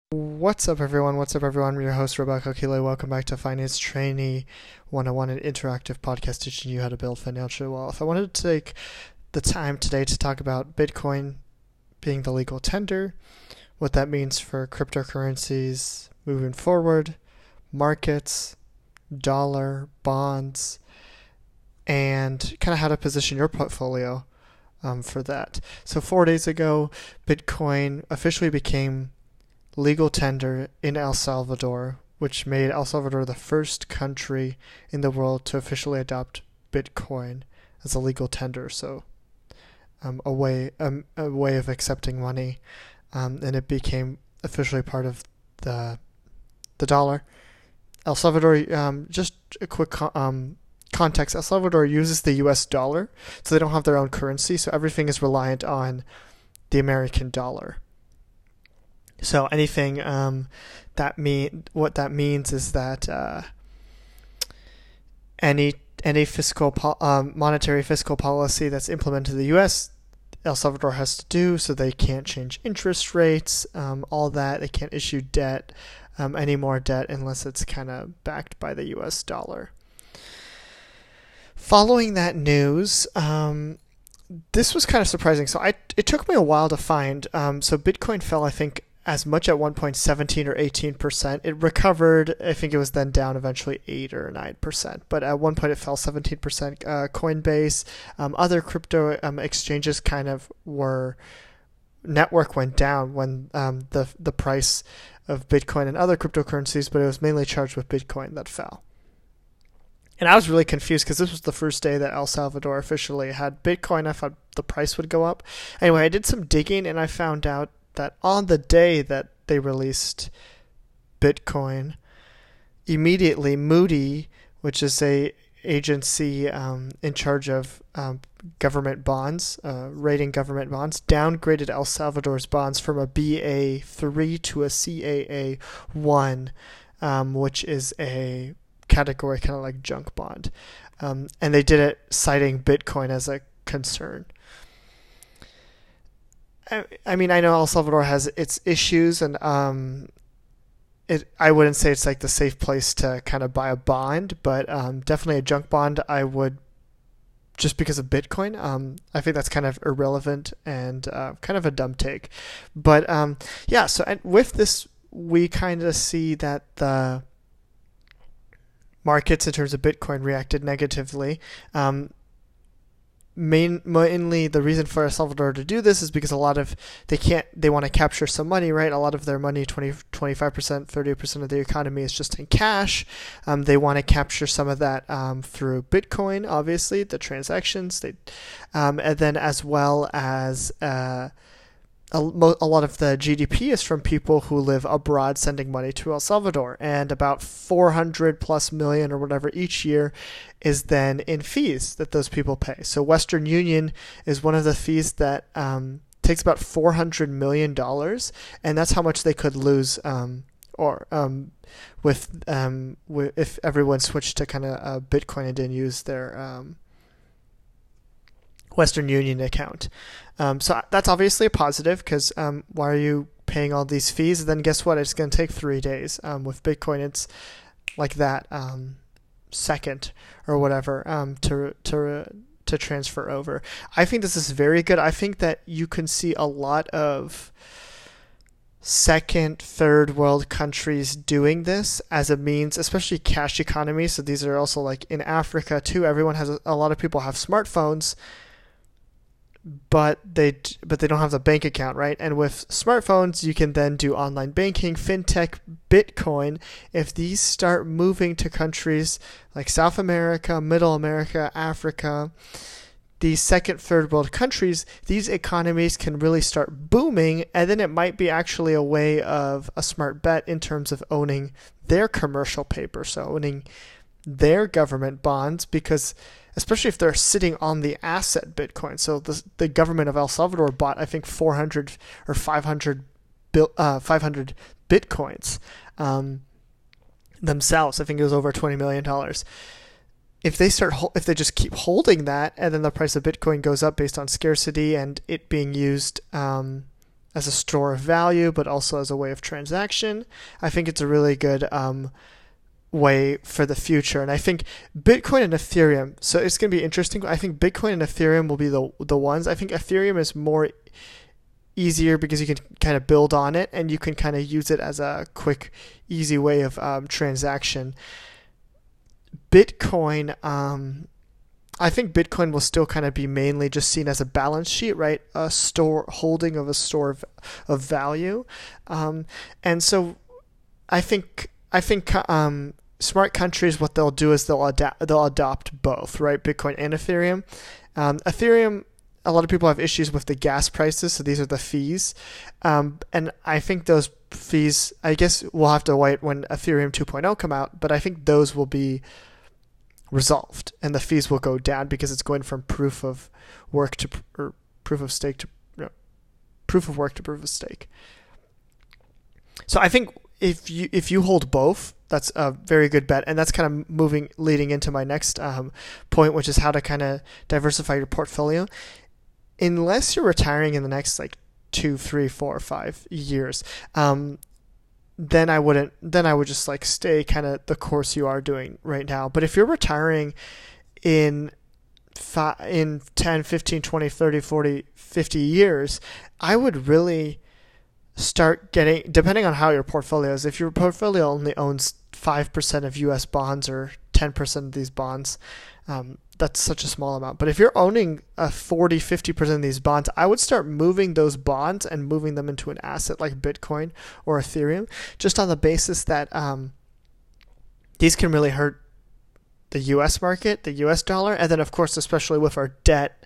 What's up, everyone? What's up, everyone? I'm your host, Rebecca Keeley. Welcome back to Finance Trainee 101, an interactive podcast teaching you how to build financial wealth. I wanted to take the time today to talk about Bitcoin being the legal tender, what that means for cryptocurrencies moving forward, markets, dollar, bonds, and kind of how to position your portfolio for that. So 4 days ago, Bitcoin officially became legal tender in El Salvador, which made El Salvador the first country in the world to officially adopt Bitcoin as a legal tender. So a way of accepting money, and it became officially part of the dollar. El Salvador, just a quick context, El Salvador uses the US dollar, so they don't have their own currency, so everything is reliant on the American dollar. So anything what that means is that any monetary fiscal policy that's implemented in the U.S., El Salvador has to do. So they can't change interest rates, all that. They can't issue debt, any more debt, unless it's kind of backed by the U.S. dollar. Following that news, this was kind of surprising. So it took me a while to find. So Bitcoin fell, I think, as much at 1.17 or 18%. It recovered. I think it was then down eventually 8 or 9%. But at one point it fell 17%. Coinbase, other crypto exchanges kind of network went down when the price of Bitcoin and other cryptocurrencies, but it was mainly charged with Bitcoin that fell. And I was really confused because this was the first day that El Salvador officially had Bitcoin. I thought the price would go up. Anyway, I did some digging and I found out that on the day that they released Bitcoin, immediately Moody, which is a agency in charge of government bonds, rating government bonds, downgraded El Salvador's bonds from a BA3 to a CAA1, which is a category kind of like junk bond. And they did it citing Bitcoin as a concern. I mean, I know El Salvador has its issues, and I wouldn't say it's like the safe place to kind of buy a bond, but definitely a junk bond I would, just because of Bitcoin. I think that's kind of irrelevant and kind of a dumb take. But yeah, so with this, we kind of see that the markets in terms of Bitcoin reacted negatively. Mainly the reason for El Salvador to do this is because they want to capture some money, right? A lot of their money, 25%, 30% of the economy is just in cash. They want to capture some of that through Bitcoin, obviously, the transactions. And then as well as a lot of the GDP is from people who live abroad sending money to El Salvador, and about 400 plus million or whatever each year is then in fees that those people pay. So Western Union is one of the fees that takes about $400 million, and that's how much they could lose if everyone switched to kind of Bitcoin and didn't use their Western Union account. So that's obviously a positive, because why are you paying all these fees? And then guess what? It's going to take 3 days. With Bitcoin, it's like that second or whatever to transfer over. I think this is very good. I think that you can see a lot of second, third world countries doing this as a means, especially cash economies. So these are also like in Africa too. Everyone has a lot of people have smartphones, but they don't have the bank account, right? And with smartphones, you can then do online banking, fintech, Bitcoin. If these start moving to countries like South America, Middle America, Africa, these second, third world countries, these economies can really start booming, and then it might be actually a way of a smart bet in terms of owning their commercial paper, so owning their government bonds, because especially if they're sitting on the asset Bitcoin. So the government of El Salvador bought, I think, 400 or 500 Bitcoins themselves. I think it was over $20 million. If they just keep holding that, and then the price of Bitcoin goes up based on scarcity and it being used as a store of value, but also as a way of transaction. I think it's a really good way for the future. And I think Bitcoin and Ethereum, so it's going to be interesting. I think Bitcoin and Ethereum will be the ones. I think Ethereum is more easier because you can kind of build on it and you can kind of use it as a quick, easy way of transaction. Bitcoin, I think Bitcoin will still kind of be mainly just seen as a balance sheet, right? A holding of a store of value. And so I think smart countries, what they'll do is they'll adopt both, right? Bitcoin and Ethereum. Ethereum, a lot of people have issues with the gas prices, so these are the fees. And I think those fees, I guess we'll have to wait when Ethereum 2.0 come out, but I think those will be resolved and the fees will go down because it's going from proof of work to proof of stake to proof of work to proof of stake. So I think if you hold both, that's a very good bet, and that's kind of leading into my next point, which is how to kind of diversify your portfolio. Unless you're retiring in the next 2, 3, 4, 5 years, then I would just stay kind of the course you are doing right now. But if you're retiring in 10, 15, 20, 30, 40, 50 years, I would really start getting, depending on how your portfolio is, if your portfolio only owns 5% of US bonds or 10% of these bonds, that's such a small amount. But if you're owning 40, 50% of these bonds, I would start moving those bonds and moving them into an asset like Bitcoin or Ethereum, just on the basis that these can really hurt the US market, the US dollar, and then of course, especially with our debt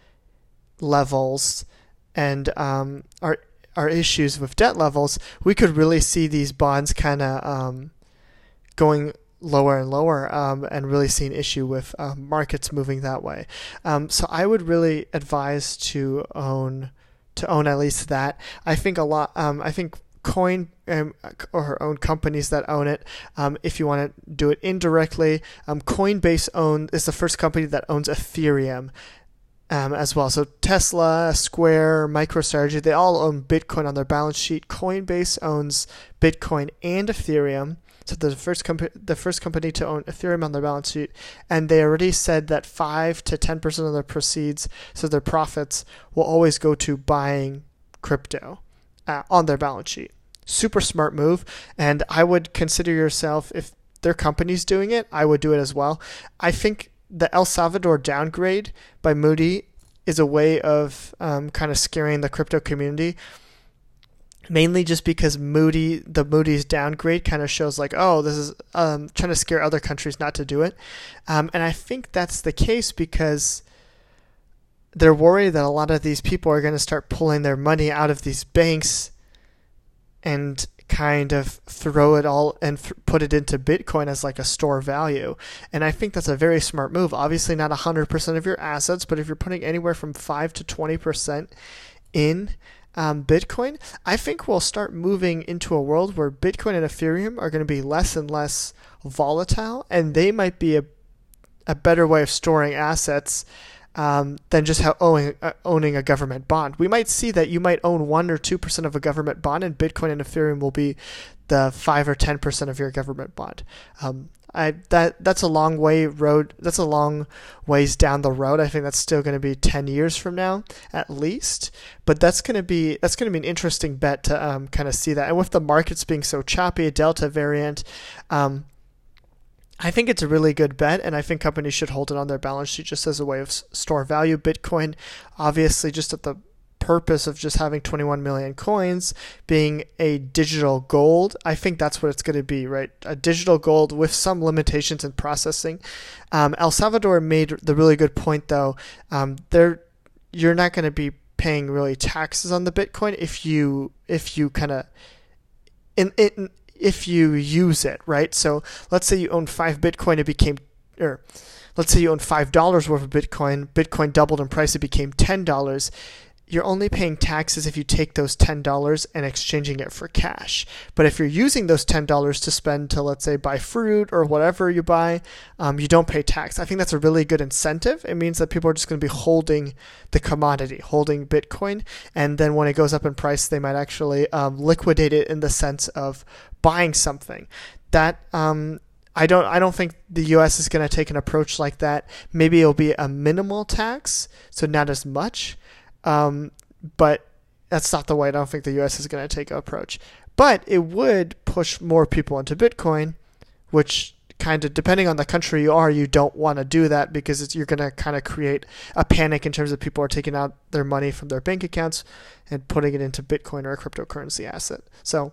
levels and our issues with debt levels, we could really see these bonds kind of going lower and lower, and really see an issue with markets moving that way. So I would really advise to own at least that. I think I think Coin or own companies that own it. If you want to do it indirectly, Coinbase is the first company that owns Ethereum. As well. So Tesla, Square, MicroStrategy, they all own Bitcoin on their balance sheet. Coinbase owns Bitcoin and Ethereum. So they're the first company to own Ethereum on their balance sheet. And they already said that 5 to 10% of their proceeds, so their profits, will always go to buying crypto on their balance sheet. Super smart move. And I would consider yourself, if their company's doing it, I would do it as well. I think the El Salvador downgrade by Moody is a way of kind of scaring the crypto community, mainly just because Moody's downgrade kind of shows this is trying to scare other countries not to do it. And I think that's the case because they're worried that a lot of these people are going to start pulling their money out of these banks and kind of throw it all and put it into Bitcoin as a store value. And I think that's a very smart move. Obviously not 100% of your assets, but if you're putting anywhere from 5 to 20% in Bitcoin, I think we'll start moving into a world where Bitcoin and Ethereum are going to be less and less volatile, and they might be a better way of storing assets than just owning a government bond. We might see that you might own 1 or 2% of a government bond, and Bitcoin and Ethereum will be the 5 or 10% of your government bond. That's a long road. That's a long ways down the road. I think that's still going to be 10 years from now, at least. But that's going to be an interesting bet to kind of see that. And with the markets being so choppy, Delta variant, I think it's a really good bet, and I think companies should hold it on their balance sheet just as a way of store value. Bitcoin, obviously, just at the purpose of just having 21 million coins, being a digital gold, I think that's what it's going to be, right? A digital gold with some limitations in processing. El Salvador made the really good point, though. You're not going to be paying really taxes on the Bitcoin if you kind of if you use it, right? So let's say you own 5 Bitcoin, let's say you own $5 worth of Bitcoin. Bitcoin doubled in price, it became $10. you're only paying taxes if you take those $10 and exchanging it for cash. But if you're using those $10 to spend to, let's say, buy fruit or whatever you buy, you don't pay tax. I think that's a really good incentive. It means that people are just going to be holding the commodity, holding Bitcoin, and then when it goes up in price, they might actually liquidate it in the sense of buying something. That I don't think the U.S. is going to take an approach like that. Maybe it'll be a minimal tax, so not as much. But that's not the way I don't think the U.S. is going to take an approach. But it would push more people into Bitcoin, which kind of, depending on the country you are, you don't want to do that because you're going to kind of create a panic in terms of people are taking out their money from their bank accounts and putting it into Bitcoin or a cryptocurrency asset. So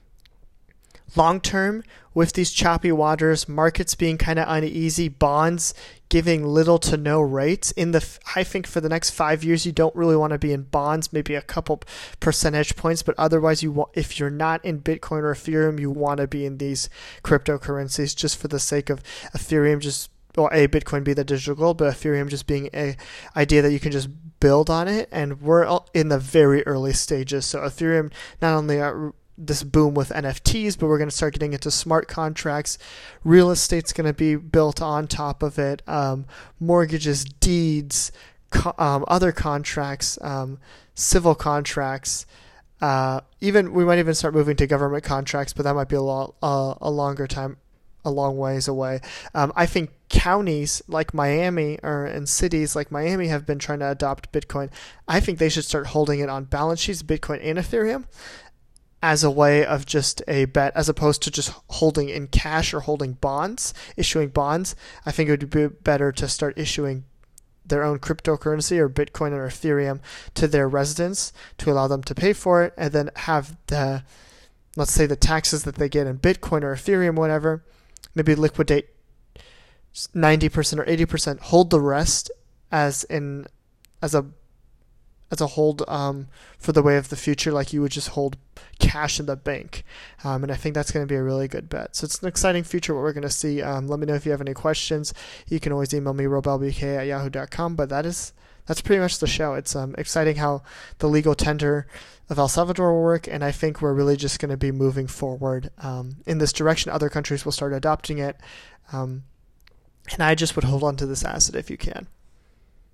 long term, with these choppy waters, markets being kind of uneasy, bonds giving little to no rates, I think for the next 5 years, you don't really want to be in bonds, maybe a couple percentage points, but otherwise, if you're not in Bitcoin or Ethereum, you want to be in these cryptocurrencies just for the sake of Ethereum Bitcoin be the digital gold, but Ethereum just being a idea that you can just build on it, and we're in the very early stages. So Ethereum not only this boom with NFTs, but we're going to start getting into smart contracts. Real estate's going to be built on top of it. Mortgages, deeds, other contracts, civil contracts. We might even start moving to government contracts, but that might be a longer time, a long ways away. I think counties like Miami and cities like Miami have been trying to adopt Bitcoin. I think they should start holding it on balance sheets, Bitcoin and Ethereum, as a way of just a bet, as opposed to just holding in cash or holding bonds, issuing bonds. I think it would be better to start issuing their own cryptocurrency or Bitcoin or Ethereum to their residents to allow them to pay for it, and then have let's say the taxes that they get in Bitcoin or Ethereum, whatever, maybe liquidate 90% or 80%, hold the rest as a hold for the way of the future, like you would just hold cash in the bank. And I think that's going to be a really good bet. So it's an exciting future, what we're going to see. Let me know if you have any questions. You can always email me, robelbk@yahoo.com. But that's pretty much the show. It's exciting how the legal tender of El Salvador will work, and I think we're really just going to be moving forward in this direction. Other countries will start adopting it. And I just would hold on to this asset if you can.